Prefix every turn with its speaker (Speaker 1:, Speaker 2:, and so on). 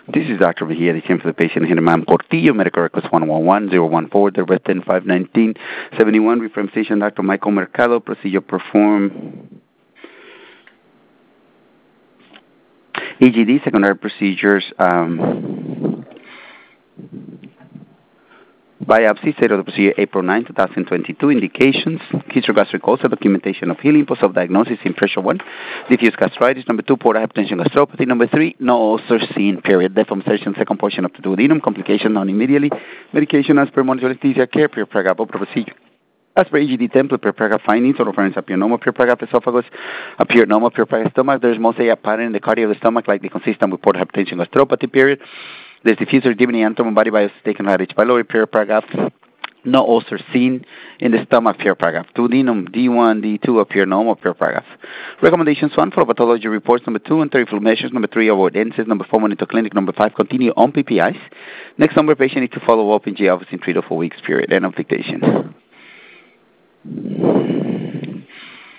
Speaker 1: This is Dr. Mejia, the team for the patient here, Ma'am Portillo, medical records 111-014, the rest 10-519-71, reference station Dr. Michael Mercado, procedure perform. EGD, secondary procedures, biopsy, state of the procedure, April 9, 2022. Indications, gastric ulcer, documentation of healing, post-diagnosis, impression 1, diffuse gastritis, number 2, portal hypertension, gastropathy, number 3, no ulcer seen, period. Deformation, second portion of the duodenum, complication known immediately, medication as per monitor anesthesia care, pure paragraph of procedure. As per EGD template, pure paragraph findings, or reference appear normal, pure paragraph esophagus, appear normal, pure paragraph stomach. There is mosaic pattern in the cardio of the stomach, likely consistent with portal hypertension, gastropathy, period. There's diffuser divinity anatomy body biopsy taken right H. pylori, pure paragraph. No ulcer seen in the stomach, pure paragraph. Duodenum D1, D2 appear normal, pure paragraph. Recommendations 1, follow pathology reports. Number 2, and 3, full measures. Number 3, avoid NSAIDs. Number 4, monitor clinic. Number 5, continue on PPIs. Next number, patient need to follow up in G office in 3 to 4 weeks, period. End of dictation.